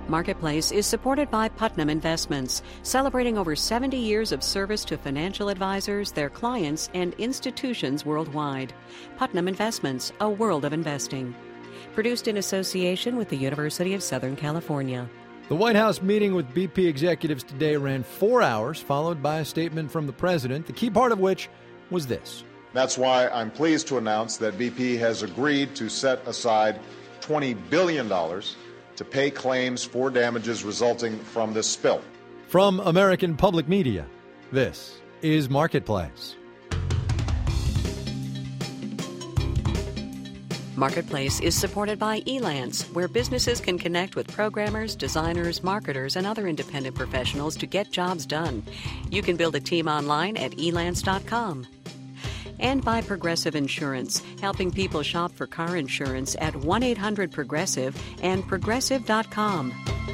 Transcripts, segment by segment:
Marketplace is supported by Putnam Investments, celebrating over 70 years of service to financial advisors, their clients, and institutions worldwide. Putnam Investments, a world of investing. Produced in association with the University of Southern California. The White House meeting with BP executives today ran 4 hours, followed by a statement from the president, the key part of which was this. That's why I'm pleased to announce that BP has agreed to set aside $20 billion to pay claims for damages resulting from this spill. From American Public Media, this is Marketplace. Marketplace is supported by Elance, where businesses can connect with programmers, designers, marketers, and other independent professionals to get jobs done. You can build a team online at elance.com. And by Progressive Insurance, helping people shop for car insurance at 1-800-PROGRESSIVE and Progressive.com.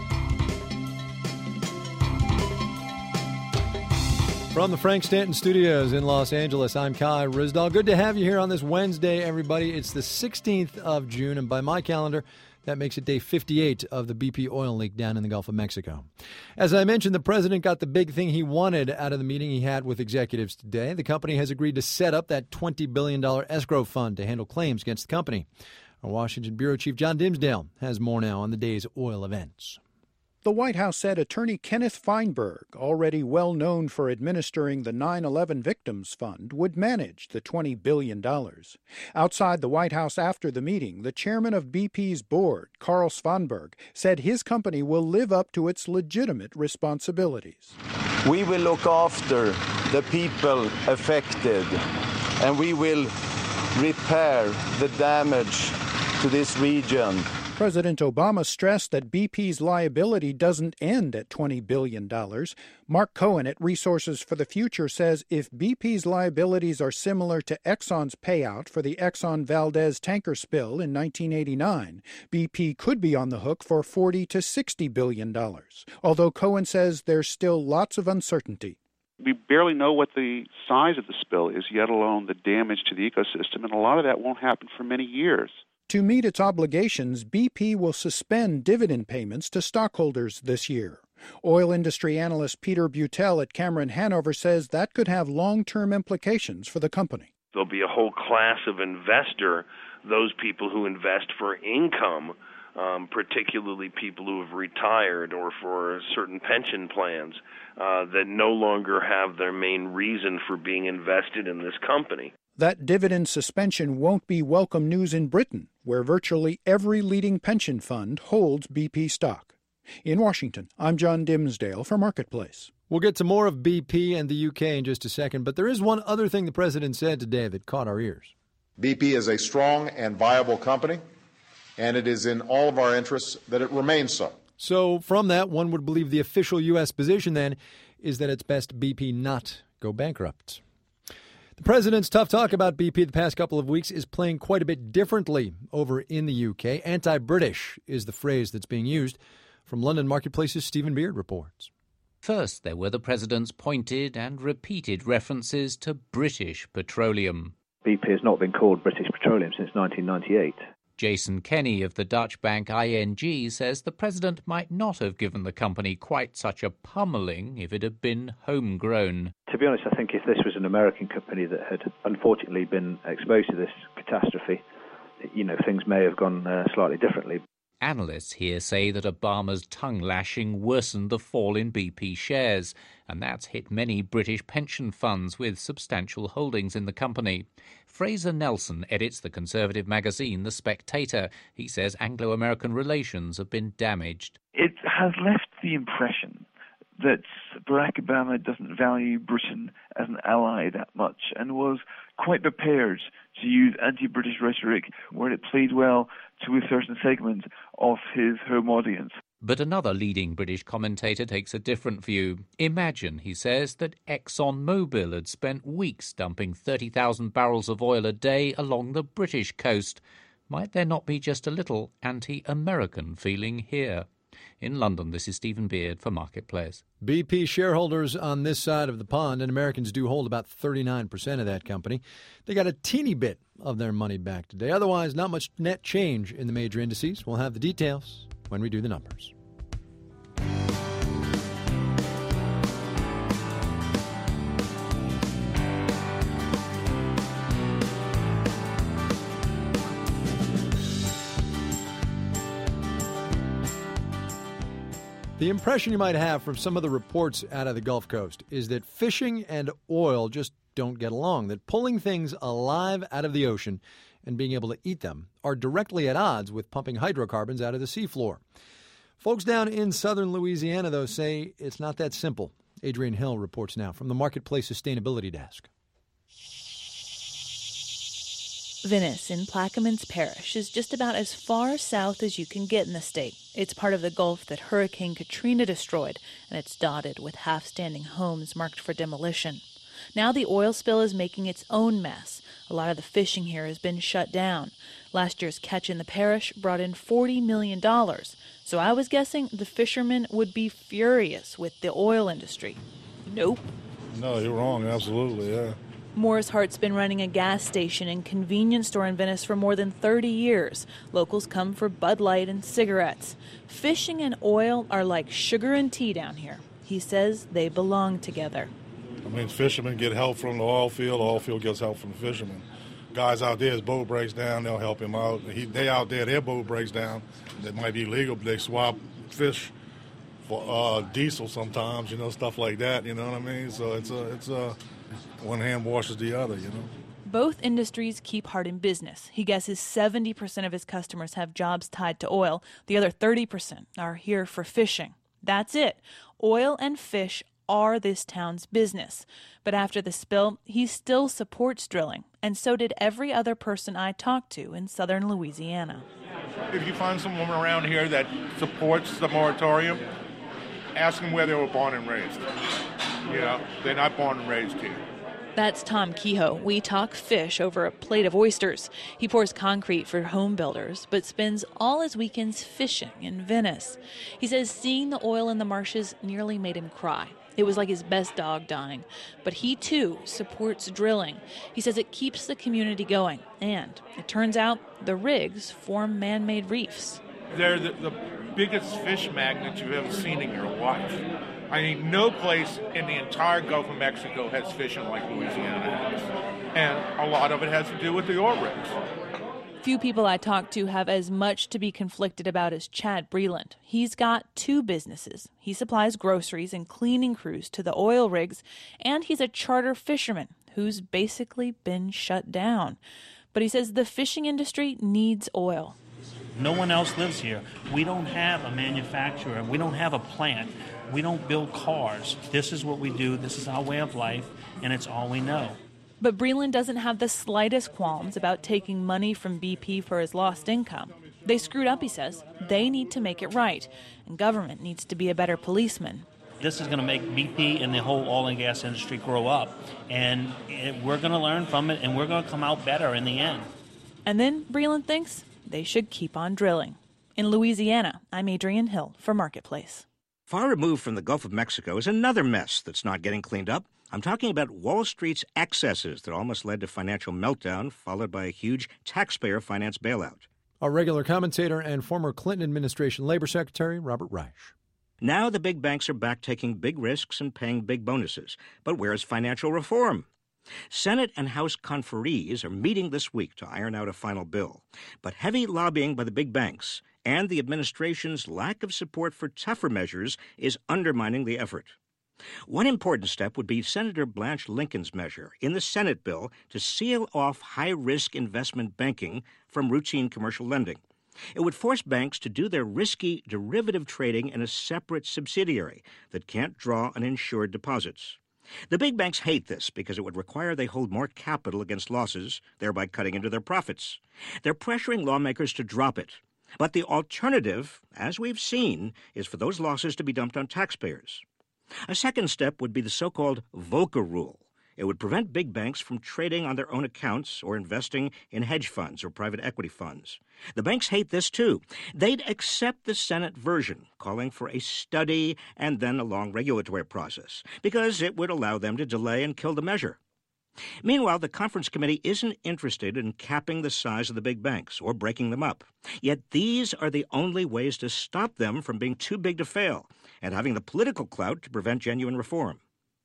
From the Frank Stanton Studios in Los Angeles, I'm Kai Ryssdal. Good to have you here on this Wednesday, everybody. It's the 16th of June, and by my calendar, that makes it day 58 of the BP oil leak down in the Gulf of Mexico. As I mentioned, the president got the big thing he wanted out of the meeting he had with executives today. The company has agreed to set up that $20 billion escrow fund to handle claims against the company. Our Washington bureau chief John Dimsdale has more now on the day's oil events. The White House said attorney Kenneth Feinberg, already well known for administering the 9/11 Victims Fund, would manage the $20 billion. Outside the White House after the meeting, the chairman of BP's board, Carl Svanberg, said his company will live up to its legitimate responsibilities. We will look after the people affected, and we will repair the damage to this region. President Obama stressed that BP's liability doesn't end at $20 billion. Mark Cohen at Resources for the Future says if BP's liabilities are similar to Exxon's payout for the Exxon Valdez tanker spill in 1989, BP could be on the hook for $40 to $60 billion. Although Cohen says there's still lots of uncertainty. We barely know what the size of the spill is, yet alone the damage to the ecosystem, and a lot of that won't happen for many years. To meet its obligations, BP will suspend dividend payments to stockholders this year. Oil industry analyst Peter Butel at Cameron Hanover says that could have long-term implications for the company. There'll be a whole class of investor, those people who invest for income, particularly people who have retired or for certain pension plans, that no longer have their main reason for being invested in this company. That dividend suspension won't be welcome news in Britain, where virtually every leading pension fund holds BP stock. In Washington, I'm John Dimsdale for Marketplace. We'll get to more of BP and the UK in just a second, but there is one other thing the president said today that caught our ears. BP is a strong and viable company, and it is in all of our interests that it remains so. So from that, one would believe the official U.S. position then is that it's best BP not go bankrupt. The president's tough talk about BP the past couple of weeks is playing quite a bit differently over in the UK. Anti-British is the phrase that's being used. From London Marketplace's Stephen Beard reports. First, there were the president's pointed and repeated references to British petroleum. BP has not been called British Petroleum since 1998. Jason Kenny of the Dutch bank ING says the president might not have given the company quite such a pummeling if it had been homegrown. To be honest, I think if this was an American company that had unfortunately been exposed to this catastrophe, things may have gone slightly differently. Analysts here say that Obama's tongue-lashing worsened the fall in BP shares, and that's hit many British pension funds with substantial holdings in the company. Fraser Nelson edits the conservative magazine The Spectator. He says Anglo-American relations have been damaged. It has left the impression that Barack Obama doesn't value Britain as an ally that much and was quite prepared to use anti-British rhetoric where it played well to a certain segment of his home audience. But another leading British commentator takes a different view. Imagine, he says, that ExxonMobil had spent weeks dumping 30,000 barrels of oil a day along the British coast. Might there not be just a little anti-American feeling here? In London, this is Stephen Beard for Marketplace. BP shareholders on this side of the pond, and Americans do hold about 39% of that company. They got a teeny bit of their money back today. Otherwise, not much net change in the major indices. We'll have the details when we do the numbers. The impression you might have from some of the reports out of the Gulf Coast is that fishing and oil just don't get along, that pulling things alive out of the ocean and being able to eat them are directly at odds with pumping hydrocarbons out of the seafloor. Folks down in southern Louisiana, though, say it's not that simple. Adrian Hill reports now from the Marketplace Sustainability Desk. Venice in Plaquemines Parish is just about as far south as you can get in the state. It's part of the Gulf that Hurricane Katrina destroyed, and it's dotted with half-standing homes marked for demolition. Now the oil spill is making its own mess. A lot of the fishing here has been shut down. Last year's catch in the parish brought in $40 million. So I was guessing the fishermen would be furious with the oil industry. Nope. No, you're wrong. Absolutely, yeah. Morris Hart's been running a gas station and convenience store in Venice for more than 30 years. Locals come for Bud Light and cigarettes. Fishing and oil are like sugar and tea down here. He says they belong together. I mean, fishermen get help from the oil field gets help from the fishermen. Guys out there, his boat breaks down, they'll help him out. They out there, their boat breaks down. That might be illegal, but they swap fish for diesel sometimes, stuff like that, you know what I mean? So it's one hand washes the other, Both industries keep Hart in business. He guesses 70% of his customers have jobs tied to oil. The other 30% are here for fishing. That's it. Oil and fish are this town's business. But after the spill, he still supports drilling, and so did every other person I talked to in southern Louisiana. If you find someone around here that supports the moratorium, ask them where they were born and raised. They're not born and raised here. That's Tom Kehoe. We talk fish over a plate of oysters. He pours concrete for home builders, but spends all his weekends fishing in Venice. He says seeing the oil in the marshes nearly made him cry. It was like his best dog dying. But he, too, supports drilling. He says it keeps the community going. And it turns out the rigs form man-made reefs. They're the biggest fish magnets you've ever seen in your life. I mean, no place in the entire Gulf of Mexico has fishing like Louisiana has. And a lot of it has to do with the oil rigs. Few people I talked to have as much to be conflicted about as Chad Breland. He's got two businesses. He supplies groceries and cleaning crews to the oil rigs, and he's a charter fisherman who's basically been shut down. But he says the fishing industry needs oil. No one else lives here. We don't have a manufacturer. We don't have a plant. We don't build cars. This is what we do. This is our way of life, and it's all we know. But Breland doesn't have the slightest qualms about taking money from BP for his lost income. They screwed up, he says. They need to make it right, and government needs to be a better policeman. This is going to make BP and the whole oil and gas industry grow up, and we're going to learn from it, and we're going to come out better in the end. And then Breland thinks they should keep on drilling. In Louisiana, I'm Adrian Hill for Marketplace. Far removed from the Gulf of Mexico is another mess that's not getting cleaned up. I'm talking about Wall Street's excesses that almost led to financial meltdown, followed by a huge taxpayer-financed bailout. Our regular commentator and former Clinton administration labor secretary, Robert Reich. Now the big banks are back taking big risks and paying big bonuses. But where's financial reform? Senate and House conferees are meeting this week to iron out a final bill. But heavy lobbying by the big banks and the administration's lack of support for tougher measures is undermining the effort. One important step would be Senator Blanche Lincoln's measure in the Senate bill to seal off high-risk investment banking from routine commercial lending. It would force banks to do their risky derivative trading in a separate subsidiary that can't draw uninsured deposits. The big banks hate this because it would require they hold more capital against losses, thereby cutting into their profits. They're pressuring lawmakers to drop it. But the alternative, as we've seen, is for those losses to be dumped on taxpayers. A second step would be the so-called VOCA rule. It would prevent big banks from trading on their own accounts or investing in hedge funds or private equity funds. The banks hate this, too. They'd accept the Senate version, calling for a study and then a long regulatory process, because it would allow them to delay and kill the measure. Meanwhile, the conference committee isn't interested in capping the size of the big banks or breaking them up. Yet these are the only ways to stop them from being too big to fail and having the political clout to prevent genuine reform.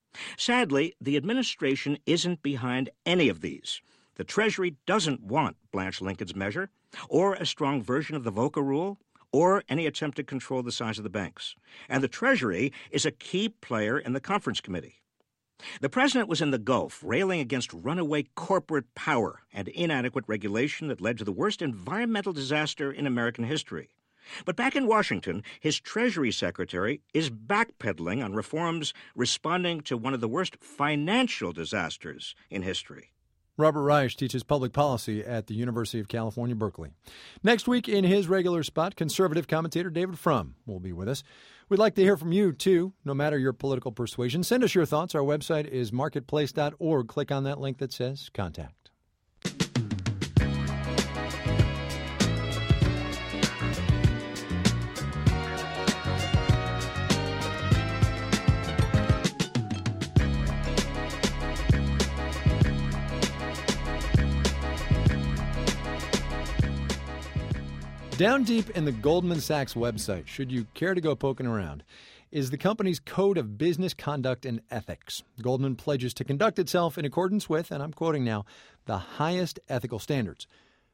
Sadly, the administration isn't behind any of these. The Treasury doesn't want Blanche Lincoln's measure, or a strong version of the VOCA rule, or any attempt to control the size of the banks. And the Treasury is a key player in the conference committee. The president was in the Gulf, railing against runaway corporate power and inadequate regulation that led to the worst environmental disaster in American history. But back in Washington, his Treasury Secretary is backpedaling on reforms responding to one of the worst financial disasters in history. Robert Reich teaches public policy at the University of California, Berkeley. Next week, in his regular spot, conservative commentator David Frum will be with us. We'd like to hear from you, too, no matter your political persuasion. Send us your thoughts. Our website is marketplace.org. Click on that link that says Contact. Down deep in the Goldman Sachs website, should you care to go poking around, is the company's Code of Business Conduct and Ethics. Goldman pledges to conduct itself in accordance with, and I'm quoting now, the highest ethical standards,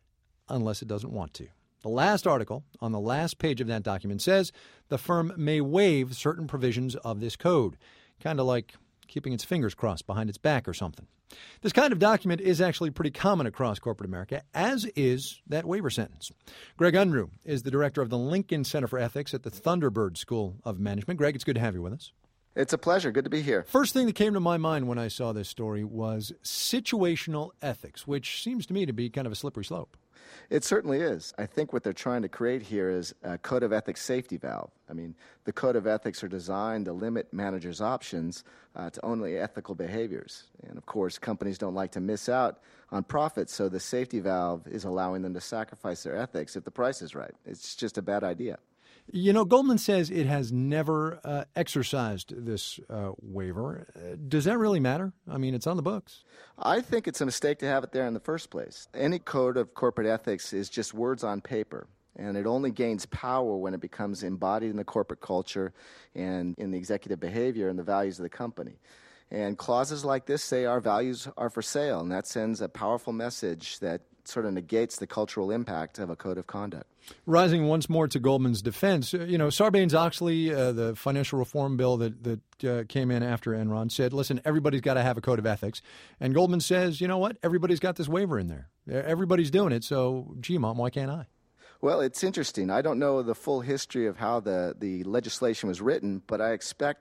unless it doesn't want to. The last article on the last page of that document says the firm may waive certain provisions of this code, kind of like keeping its fingers crossed behind its back or something. This kind of document is actually pretty common across corporate America, as is that waiver sentence. Greg Unruh is the director of the Lincoln Center for Ethics at the Thunderbird School of Management. Greg, it's good to have you with us. It's a pleasure. Good to be here. First thing that came to my mind when I saw this story was situational ethics, which seems to me to be kind of a slippery slope. It certainly is. I think what they're trying to create here is a code of ethics safety valve. I mean, the code of ethics are designed to limit managers' options to only ethical behaviors. And, of course, companies don't like to miss out on profits, so the safety valve is allowing them to sacrifice their ethics if the price is right. It's just a bad idea. You know, Goldman says it has never exercised this waiver. Does that really matter? I mean, it's on the books. I think it's a mistake to have it there in the first place. Any code of corporate ethics is just words on paper, and it only gains power when it becomes embodied in the corporate culture and in the executive behavior and the values of the company. And clauses like this say our values are for sale, and that sends a powerful message that sort of negates the cultural impact of a code of conduct. Rising once more to Goldman's defense, Sarbanes-Oxley, the financial reform bill that came in after Enron, said, listen, everybody's got to have a code of ethics. And Goldman says, you know what? Everybody's got this waiver in there. Everybody's doing it. So, gee, Mom, why can't I? Well, it's interesting. I don't know the full history of how the legislation was written, but I expect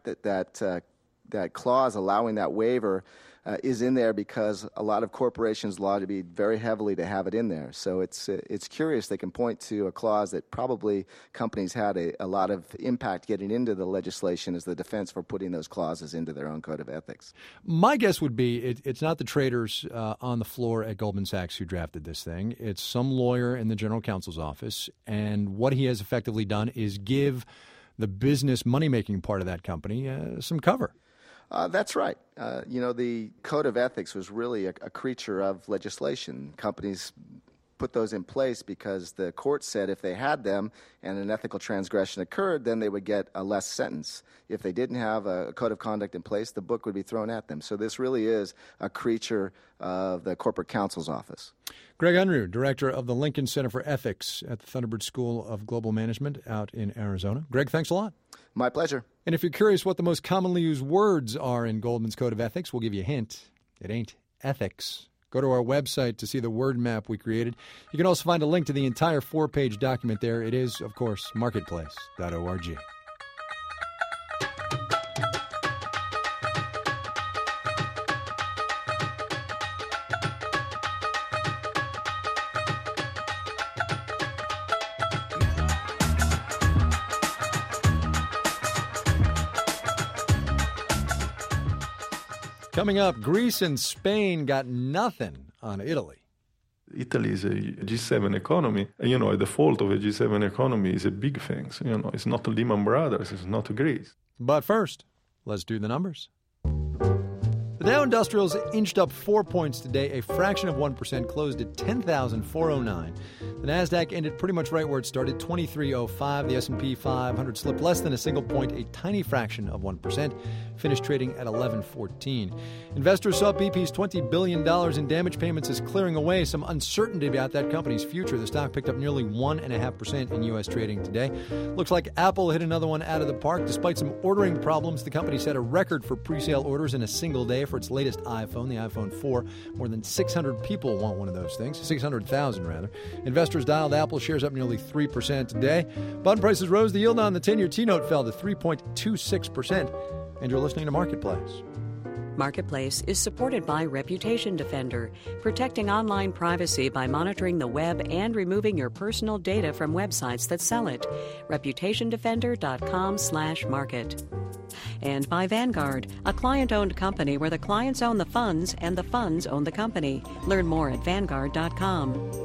that clause allowing that waiver is in there because a lot of corporations lobby very heavily to have it in there. So it's curious they can point to a clause that probably companies had a lot of impact getting into the legislation as the defense for putting those clauses into their own code of ethics. My guess would be it's not the traders on the floor at Goldman Sachs who drafted this thing. It's some lawyer in the general counsel's office, and what he has effectively done is give the business money-making part of that company some cover. That's right. The Code of Ethics was really a creature of legislation. Companies put those in place because the court said if they had them and an ethical transgression occurred, then they would get a less sentence. If they didn't have a code of conduct in place, the book would be thrown at them. So this really is a creature of the corporate counsel's office. Greg Unruh, director of the Lincoln Center for Ethics at the Thunderbird School of Global Management out in Arizona. Greg, thanks a lot. My pleasure. And if you're curious what the most commonly used words are in Goldman's Code of Ethics, we'll give you a hint. It ain't ethics. Go to our website to see the word map we created. You can also find a link to the entire 4-page document there. It is, of course, marketplace.org. Coming up, Greece and Spain got nothing on Italy. Italy is a G7 economy. A default of a G7 economy is a big thing. So, it's not Lehman Brothers, it's not Greece. But first, let's do the numbers. The The Dow Industrials inched up 4 points today, a fraction of 1%, closed at 10,409. The Nasdaq ended pretty much right where it started, 2305. The S&P 500 slipped less than a single point, a tiny fraction of 1%, finished trading at 1114. Investors saw BP's $20 billion in damage payments as clearing away some uncertainty about that company's future. The stock picked up nearly 1.5% in U.S. trading today. Looks like Apple hit another one out of the park. Despite some ordering problems, the company set a record for pre-sale orders in a single day for its latest iPhone, the iPhone 4. More than 600 people want one of those things, 600,000 rather. Investors dialed Apple shares up nearly 3% today. Bond prices rose. The yield on the 10-year T-note fell to 3.26%. And you're listening to Marketplace. Marketplace is supported by Reputation Defender, protecting online privacy by monitoring the web and removing your personal data from websites that sell it. ReputationDefender.com/market. And by Vanguard, a client-owned company where the clients own the funds and the funds own the company. Learn more at Vanguard.com.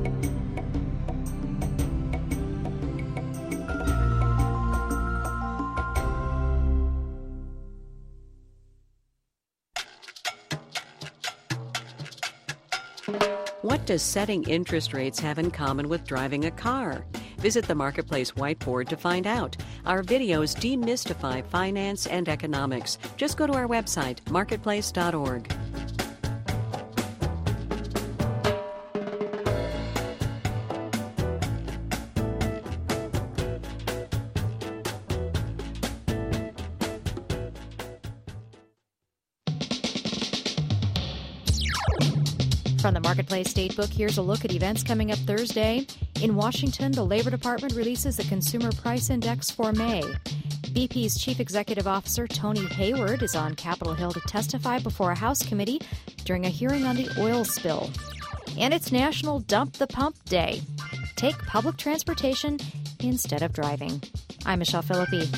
What does setting interest rates have in common with driving a car? Visit the Marketplace whiteboard to find out. Our videos demystify finance and economics. Just go to our website, marketplace.org. From the Marketplace Statebook, here's a look at events coming up Thursday. In Washington, the Labor Department releases the Consumer Price Index for May. BP's Chief Executive Officer Tony Hayward is on Capitol Hill to testify before a House committee during a hearing on the oil spill. And it's National Dump the Pump Day. Take public transportation instead of driving. I'm Michelle Philippi.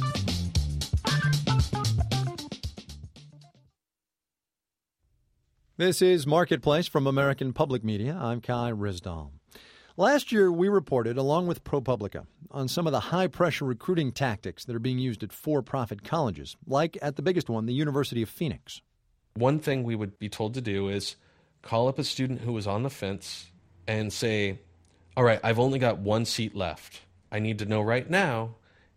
This is Marketplace from American Public Media. I'm Kai Risdal. Last year, we reported, along with ProPublica, on some of the high-pressure recruiting tactics that are being used at for-profit colleges, like at the biggest one, the University of Phoenix. One thing we would be told to do is call up a student who was on the fence and say, all right, I've only got one seat left. I need to know right now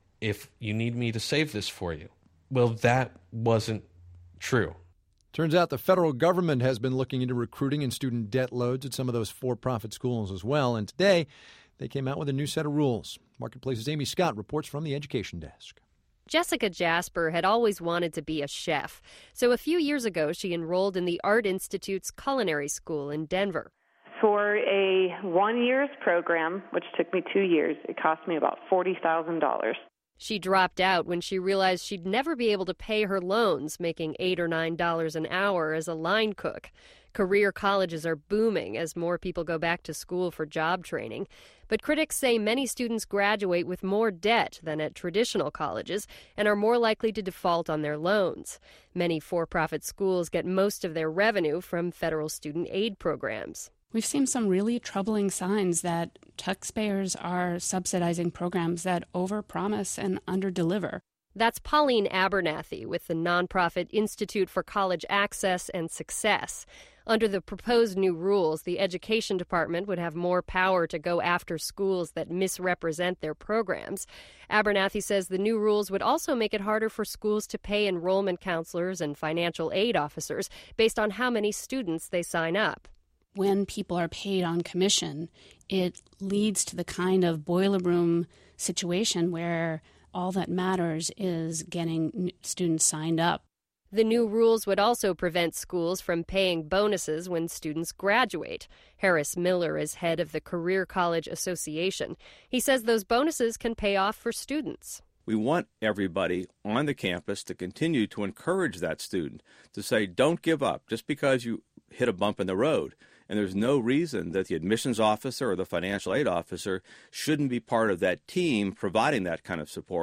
if you need me to save this for you. Well, that wasn't true. Turns out the federal government has been looking into recruiting and student debt loads at some of those for-profit schools as well. And today, they came out with a new set of rules. Marketplace's Amy Scott reports from the Education Desk. Jessica Jasper had always wanted to be a chef. So a few years ago, she enrolled in the Art Institute's culinary school in Denver. For a 1 year's program, which took me 2 years, it cost me about $40,000. She dropped out when she realized she'd never be able to pay her loans, making $8 or $9 an hour as a line cook. Career colleges are booming as more people go back to school for job training. But critics say many students graduate with more debt than at traditional colleges and are more likely to default on their loans. Many for-profit schools get most of their revenue from federal student aid programs. We've seen some really troubling signs that taxpayers are subsidizing programs that overpromise and underdeliver. That's Pauline Abernathy with the nonprofit Institute for College Access and Success. Under the proposed new rules, the Education Department would have more power to go after schools that misrepresent their programs. Abernathy says the new rules would also make it harder for schools to pay enrollment counselors and financial aid officers based on how many students they sign up. When people are paid on commission, it leads to the kind of boiler room situation where all that matters is getting students signed up. The new rules would also prevent schools from paying bonuses when students graduate. Harris Miller is head of the Career College Association. He says those bonuses can pay off for students. We want everybody on the campus to continue to encourage that student to say, don't give up just because you hit a bump in the road. And there's no reason that the admissions officer or the financial aid officer shouldn't be part of that team providing that kind of support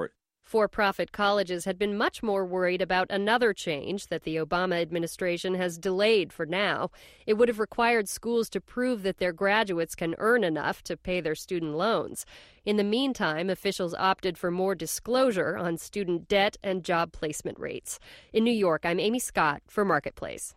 For-profit colleges had been much more worried about another change that the Obama administration has delayed for now. It would have required schools to prove that their graduates can earn enough to pay their student loans. In the meantime, officials opted for more disclosure on student debt and job placement rates. In New York, I'm Amy Scott for Marketplace.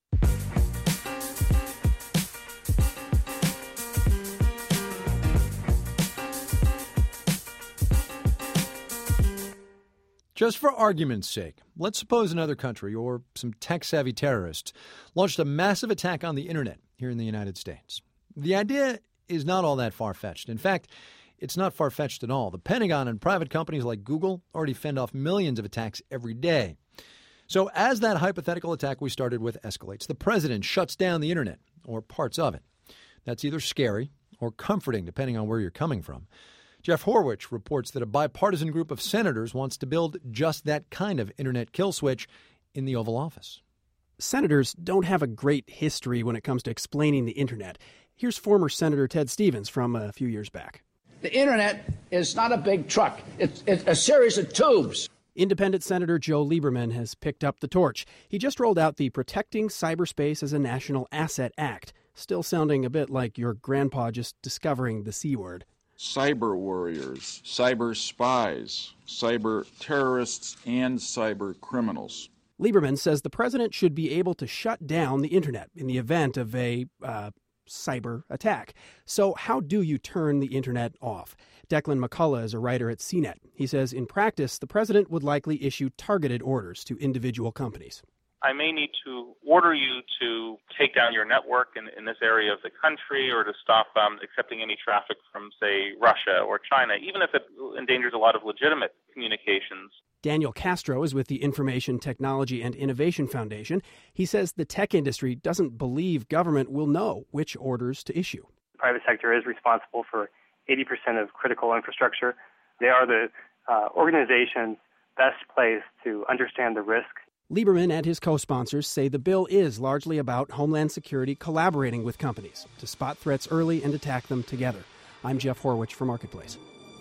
Just for argument's sake, let's suppose another country or some tech-savvy terrorists launched a massive attack on the internet here in the United States. The idea is not all that far-fetched. In fact, it's not far-fetched at all. The Pentagon and private companies like Google already fend off millions of attacks every day. So as that hypothetical attack we started with escalates, the president shuts down the internet, or parts of it. That's either scary or comforting, depending on where you're coming from. Jeff Horwich reports that a bipartisan group of senators wants to build just that kind of internet kill switch in the Oval Office. Senators don't have a great history when it comes to explaining the internet. Here's former Senator Ted Stevens from a few years back. The internet is not a big truck. It's a series of tubes. Independent Senator Joe Lieberman has picked up the torch. He just rolled out the Protecting Cyberspace as a National Asset Act, still sounding a bit like your grandpa just discovering the C word. Cyber warriors, cyber spies, cyber terrorists, and cyber criminals. Lieberman says the president should be able to shut down the internet in the event of a cyber attack. So how do you turn the internet off? Declan McCullough is a writer at CNET. He says in practice, the president would likely issue targeted orders to individual companies. I may need to order you to take down your network in this area of the country, or to stop accepting any traffic from, say, Russia or China, even if it endangers a lot of legitimate communications. Daniel Castro is with the Information Technology and Innovation Foundation. He says the tech industry doesn't believe government will know which orders to issue. The private sector is responsible for 80% of critical infrastructure. They are the organizations best placed to understand the risk. Lieberman and his co-sponsors say the bill is largely about Homeland Security collaborating with companies to spot threats early and attack them together. I'm Jeff Horwich for Marketplace.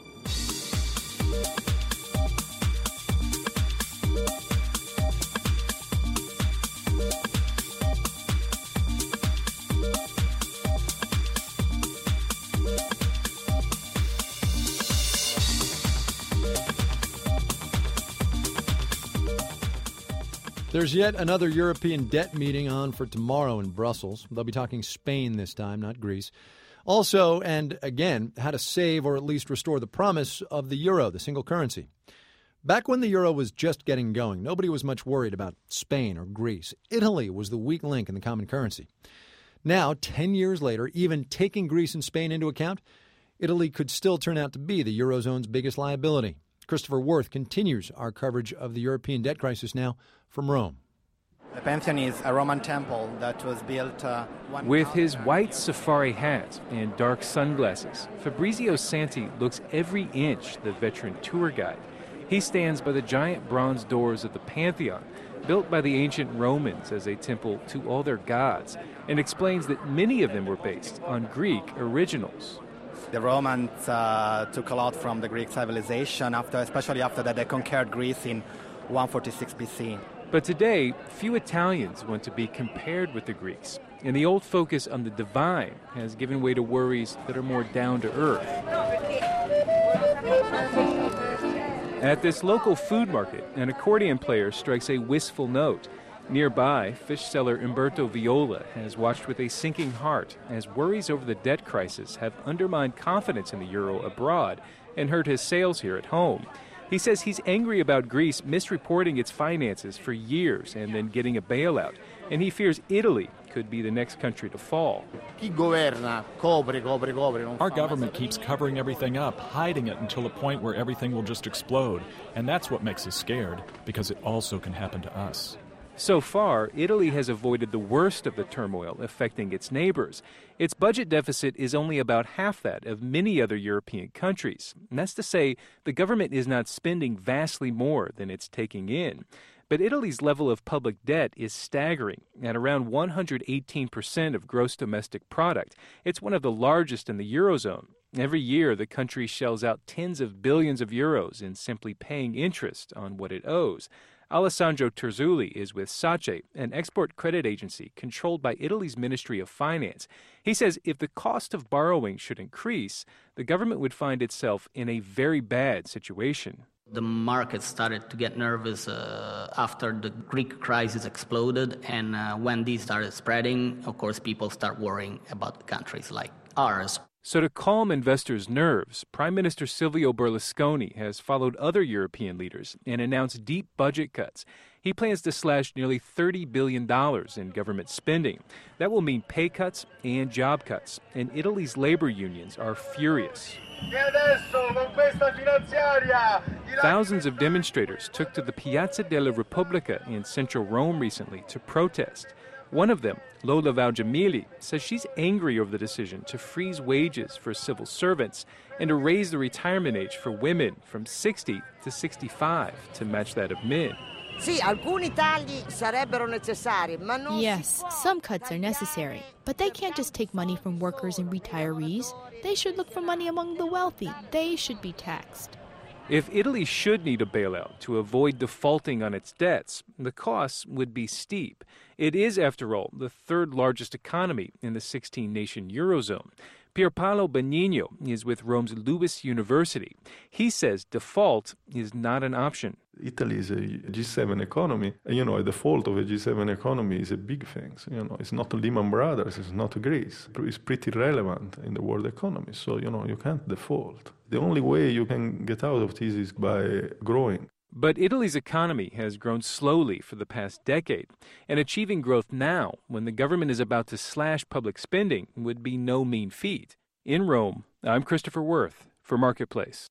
There's yet another European debt meeting on for tomorrow in Brussels. They'll be talking Spain this time, not Greece. Also, and again, how to save or at least restore the promise of the euro, the single currency. Back when the euro was just getting going, nobody was much worried about Spain or Greece. Italy was the weak link in the common currency. Now, 10 years later, even taking Greece and Spain into account, Italy could still turn out to be the eurozone's biggest liability. Christopher Worth continues our coverage of the European debt crisis now from Rome. The Pantheon is a Roman temple that was built... With his white safari hat and dark sunglasses, Fabrizio Santi looks every inch the veteran tour guide. He stands by the giant bronze doors of the Pantheon, built by the ancient Romans as a temple to all their gods, and explains that many of them were based on Greek originals. The Romans took a lot from the Greek civilization, especially after that they conquered Greece in 146 BC. But today, few Italians want to be compared with the Greeks, and the old focus on the divine has given way to worries that are more down to earth. At this local food market, an accordion player strikes a wistful note. Nearby, fish seller Umberto Viola has watched with a sinking heart as worries over the debt crisis have undermined confidence in the euro abroad and hurt his sales here at home. He says he's angry about Greece misreporting its finances for years and then getting a bailout, and he fears Italy could be the next country to fall. Our government keeps covering everything up, hiding it until a point where everything will just explode, and that's what makes us scared, because it also can happen to us. So far, Italy has avoided the worst of the turmoil affecting its neighbors. Its budget deficit is only about half that of many other European countries. And that's to say, the government is not spending vastly more than it's taking in. But Italy's level of public debt is staggering, at around 118% of gross domestic product. It's one of the largest in the Eurozone. Every year, the country shells out tens of billions of euros in simply paying interest on what it owes. Alessandro Terzulli is with SACE, an export credit agency controlled by Italy's Ministry of Finance. He says if the cost of borrowing should increase, the government would find itself in a very bad situation. The market started to get nervous after the Greek crisis exploded, and when these started spreading, of course, people start worrying about countries like ours. So to calm investors' nerves, Prime Minister Silvio Berlusconi has followed other European leaders and announced deep budget cuts. He plans to slash nearly $30 billion in government spending. That will mean pay cuts and job cuts, and Italy's labor unions are furious. Thousands of demonstrators took to the Piazza della Repubblica in central Rome recently to protest. One of them, Lola Valgemili, says she's angry over the decision to freeze wages for civil servants and to raise the retirement age for women from 60 to 65 to match that of men. Yes, some cuts are necessary, but they can't just take money from workers and retirees. They should look for money among the wealthy. They should be taxed. If Italy should need a bailout to avoid defaulting on its debts, the costs would be steep. It is, after all, the third largest economy in the 16-nation Eurozone. Pierpaolo Benigno is with Rome's Lewis University. He says default is not an option. Italy is a G7 economy. A default of a G7 economy is a big thing. It's not Lehman Brothers, it's not Greece. It's pretty relevant in the world economy. So, you can't default. The only way you can get out of this is by growing. But Italy's economy has grown slowly for the past decade, and achieving growth now, when the government is about to slash public spending, would be no mean feat. In Rome, I'm Christopher Worth for Marketplace.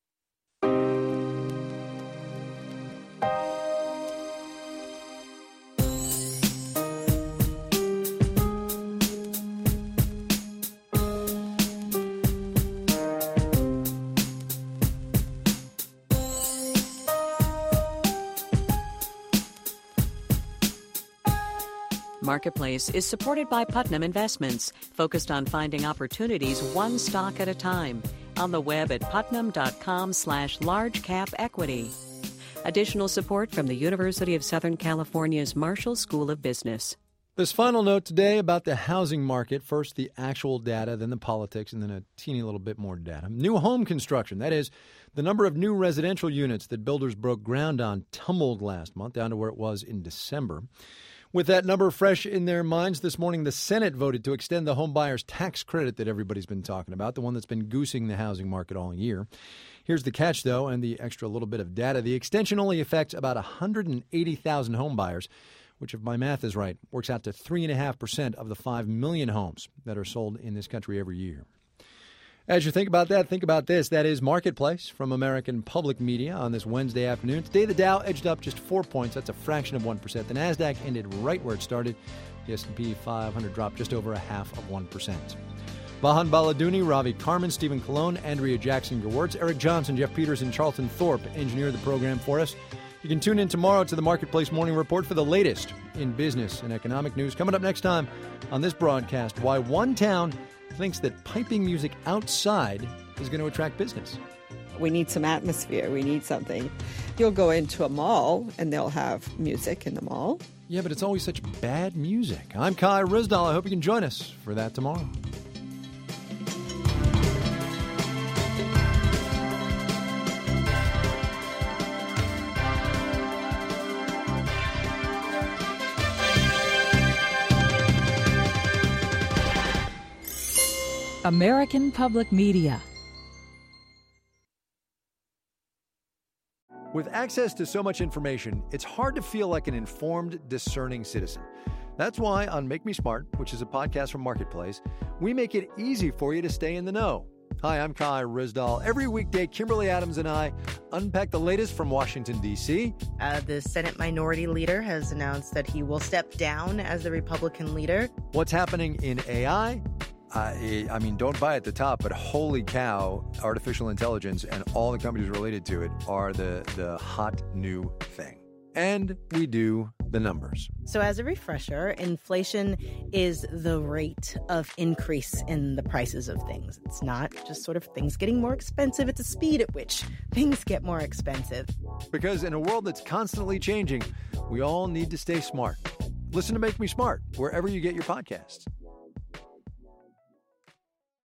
Marketplace is supported by Putnam Investments, focused on finding opportunities one stock at a time. On the web at putnam.com/largecapequity. Additional support from the University of Southern California's Marshall School of Business. This final note today about the housing market. First, the actual data, then the politics, and then a teeny little bit more data. New home construction, that is, the number of new residential units that builders broke ground on tumbled last month down to where it was in December. With that number fresh in their minds, this morning the Senate voted to extend the home buyer's tax credit that everybody's been talking about, the one that's been goosing the housing market all year. Here's the catch, though, and the extra little bit of data. The extension only affects about 180,000 home buyers, which, if my math is right, works out to 3.5% of the 5 million homes that are sold in this country every year. As you think about that, think about this. That is Marketplace from American Public Media on this Wednesday afternoon. Today, the Dow edged up just 4 points. That's a fraction of 1%. The NASDAQ ended right where it started. The S&P 500 dropped just over 0.5%. Vahan Baladuni, Ravi Carmen, Stephen Colon, Andrea Jackson-Gewurz, Eric Johnson, Jeff Peters, and Charlton Thorpe engineered the program for us. You can tune in tomorrow to the Marketplace Morning Report for the latest in business and economic news. Coming up next time on this broadcast, why one town thinks that piping music outside is going to attract business. We need some atmosphere. We need something. You'll go into a mall and they'll have music in the mall. Yeah, but it's always such bad music. I'm Kai Ryssdal. I hope you can join us for that tomorrow. American Public Media. With access to so much information, it's hard to feel like an informed, discerning citizen. That's why on Make Me Smart, which is a podcast from Marketplace, we make it easy for you to stay in the know. Hi, I'm Kai Ryssdal. Every weekday, Kimberly Adams and I unpack the latest from Washington, D.C. The Senate Minority Leader has announced that he will step down as the Republican leader. What's happening in AI? I mean, don't buy at the top, but holy cow, artificial intelligence and all the companies related to it are the hot new thing. And we do the numbers. So as a refresher, inflation is the rate of increase in the prices of things. It's not just sort of things getting more expensive. It's the speed at which things get more expensive. Because in a world that's constantly changing, we all need to stay smart. Listen to Make Me Smart wherever you get your podcasts.